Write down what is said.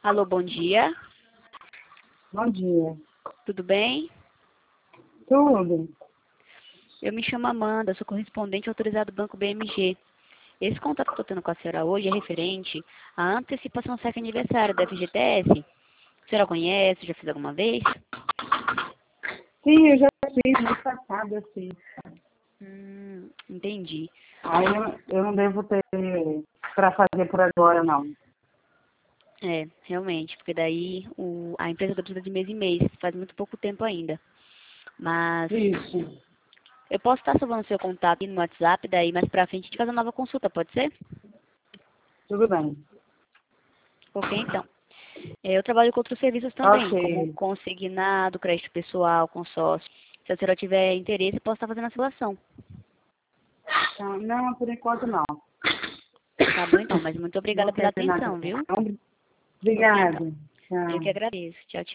Alô, bom dia. Bom dia. Tudo bem? Tudo? Eu me chamo Amanda, sou correspondente autorizado do Banco BMG. Esse contato que estou tendo com a senhora hoje é referente à antecipação cheque aniversário da FGTS. A senhora conhece, já fez alguma vez? Sim, eu já fiz no passado, assim. Entendi. Aí eu não devo ter para fazer por agora, não. É, realmente, porque daí a empresa precisa de mês em mês, faz muito pouco tempo ainda. Mas Isso. eu posso estar salvando o seu contato aí no WhatsApp, daí mais pra frente a gente faz uma nova consulta, pode ser? Tudo bem. Ok, então. Eu trabalho com outros serviços também, como Ok. consignado, crédito pessoal, consórcio. Se a senhora tiver interesse, posso estar fazendo a simulação. Tá, não, por enquanto não. Tá bom, então, mas muito Não obrigada pela quero nada. atenção, viu? Não. Ok, então. Obrigada. Eu que Tchau. agradeço. Tchau, tchau.